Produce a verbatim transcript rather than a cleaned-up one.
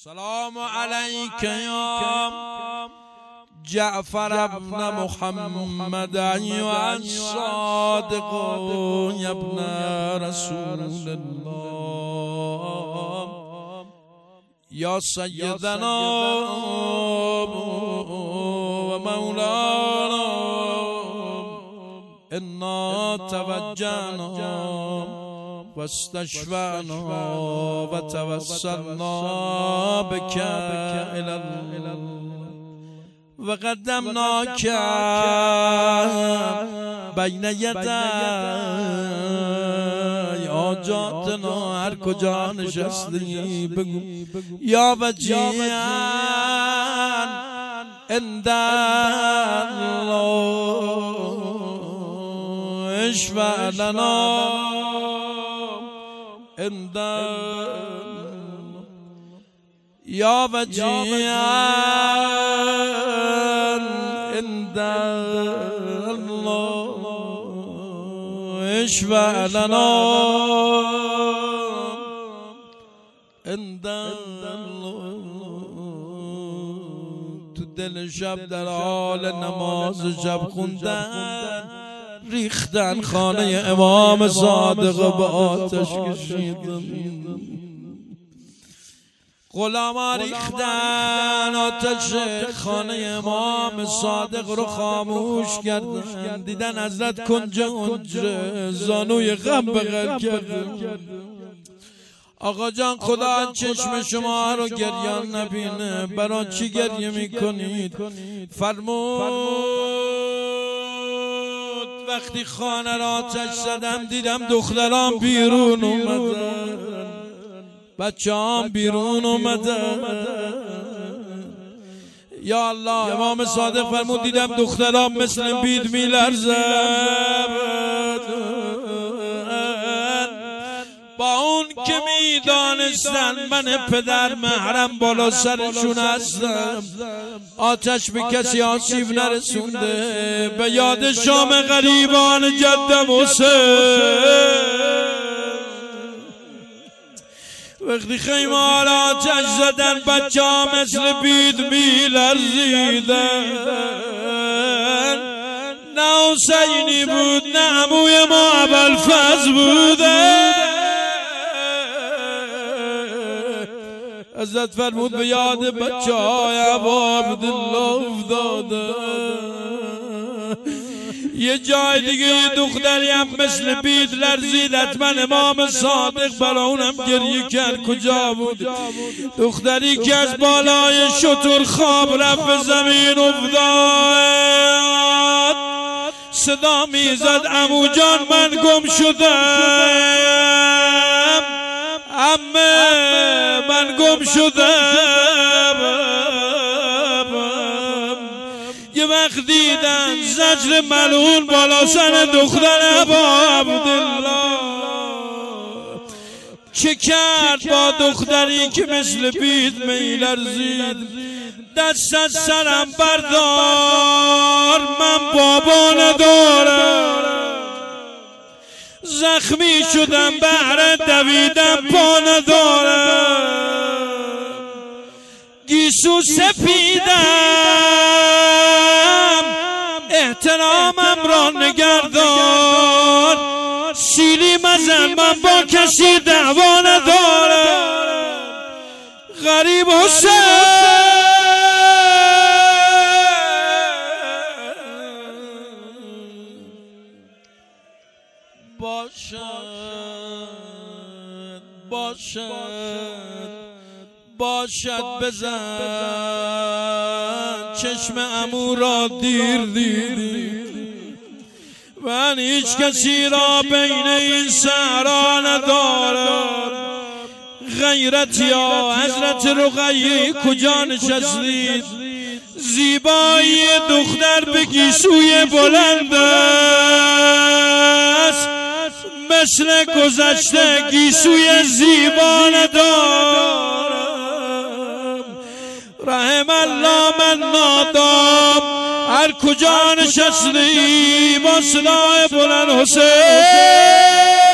سلام علیک یا جعفر ابن محمد ایها الصادق ابن رسول الله یا سیدنا و مولانا انا توجهنا واستشفعنا وتوسلنا بك الى الله وقدمناك بین یدی حاجاتنا. هر کجا نشستی بگو یا وجیها عند الله اشفع لنا عند یا وجیها عند الله اشفع لنا عند الله. تو دل شب در حال نماز شب خوندن ریختن خانه امام صادق به آتش کشیدن. غلاما ریختن آتش خانه امام صادق رو خاموش کردن. دیدن حضرت کنج کنج زانوی غم بغل کردن. آقا جان خدا چشم شما رو گریان نبینه، برای چی گریه میکنید؟ فرمود وقتی خانه را آتش زدم دیدم دختران بیرون اومدن، بچه هم بیرون اومدن. یا الله امام صادق فرمود دیدم دختران مثل بید میلرزند. با اون که میدانستن من پدر محرم بالا سرشون هستم، آتش به کسی آسیب نرسونده. به یاد شام غریبان جدم حسین وقتی خیمه آتش زدن بچه ها مثل بید میلرزیدن. نه حسینی بود نه عموی ما ابوالفضل بوده. حضرت فرمود به یاد بچه های ابا عبدالله افتاده. یه جای دیگه یه دختری هم مثل بید لرزید، حتما امام صادق برا اونم گریه کرد. کجا بود؟ دختری که از بالای شتر خواب رفت به زمین افتاد، صدا میزد عمو جان من گم شدم، عمه من گم شدم. یه وقت دیدن زجر ملعون بالا سر دختر ابا عبدالله. چه کرد با دختری که مثل بید میلرزید؟ دست از سرم بردار من بابا ندارم، زخمی شدم بهر دویدم پا ندارم. گیسو سفیدم احترامم را نگردار، سیلی مزن من با کسی دعوا ندارم. غریب حسین باشد باشد باشد بزن چشم عمو را دیر دیر. من هیچ کسی را بین این صحرا ندارم غیرت یا حضرت رقیه. کجا نشستید؟ زیبایی دختر به گیسوی بلند است، مثل گذشته گیسوی زیبا ندارم. رحم الله من نادام هر کجا نشستی با صدای بلند حسین